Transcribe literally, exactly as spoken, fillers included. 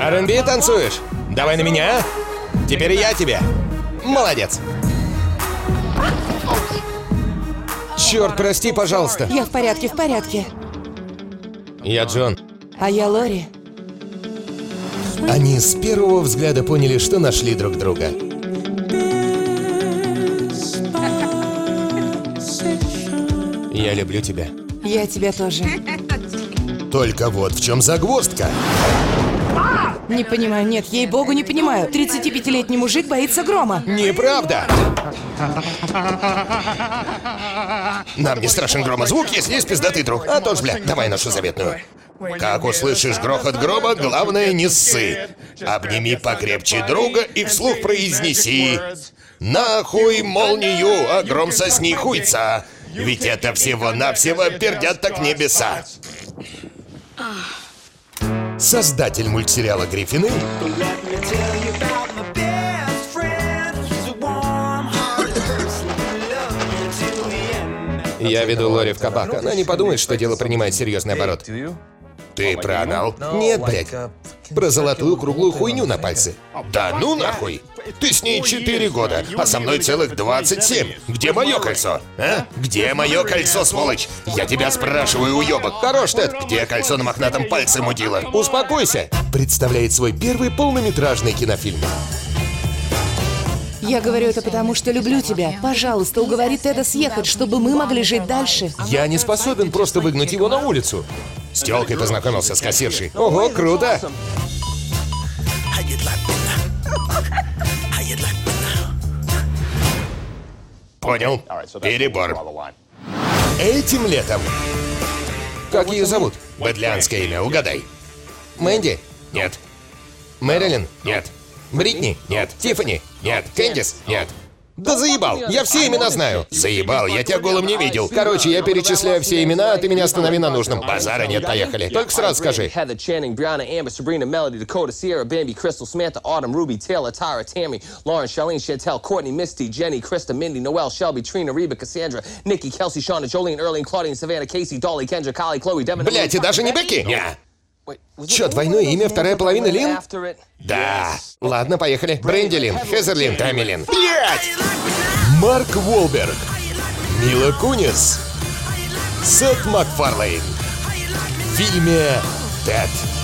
ар энд би танцуешь? Давай на меня. Теперь я тебе. Молодец. Черт, прости, пожалуйста. Я в порядке, в порядке. Я Джон. А я Лори. Они с первого взгляда поняли, что нашли друг друга. Я люблю тебя. Я тебя тоже. Только вот в чем загвоздка. Не понимаю, нет, ей-богу, не понимаю. тридцатипятилетний мужик боится грома. Неправда! Нам не страшен громозвук, если есть пиздатый друг. А то ж, бля, давай нашу заветную. Как услышишь грохот грома, главное не ссы. Обними покрепче друга и вслух произнеси: нахуй молнию, а гром сосни хуйца. Ведь это всего-навсего пердят так небеса. Создатель мультсериала «Гриффины» Я веду Лори в кабак. Она не подумает, что дело принимает серьезный оборот. Ты про анал? Нет, блядь. Про золотую круглую хуйню на пальце. Да ну нахуй! Ты с ней четыре года, а со мной целых двадцать семь. Где мое кольцо? А? Где мое кольцо, сволочь? Я тебя спрашиваю, уёбок. Хорош, Тед. Где кольцо на мохнатом пальце, мудила? Успокойся. Представляет свой первый полнометражный кинофильм. Я говорю это потому, что люблю тебя. Пожалуйста, уговори Теда съехать, чтобы мы могли жить дальше. Я не способен просто выгнать его на улицу. С тёлкой познакомился с кассиршей. Ого, круто! Понял. Перебор. Этим летом. Как ее зовут? Быдлянское имя, угадай. Мэнди? Нет. Мэрилин? Нет. Бритни? Нет. Тиффани? Нет. Кэндис? Нет. Да заебал, я все имена знаю. Заебал, я тебя голым не видел. Короче, я перечисляю все имена, а ты меня останови на нужном. Базара нет, поехали. Только сразу скажи. Блять, и даже не Бекки? Не. Чё, двойное имя, вторая половина Лин? Да. Ладно, поехали. Брэнди Лин, Хезер Лин, Тами Лин. Блять! Марк Уолберг, Мила Кунис, Сет Макфарлейн. В фильме «Тед».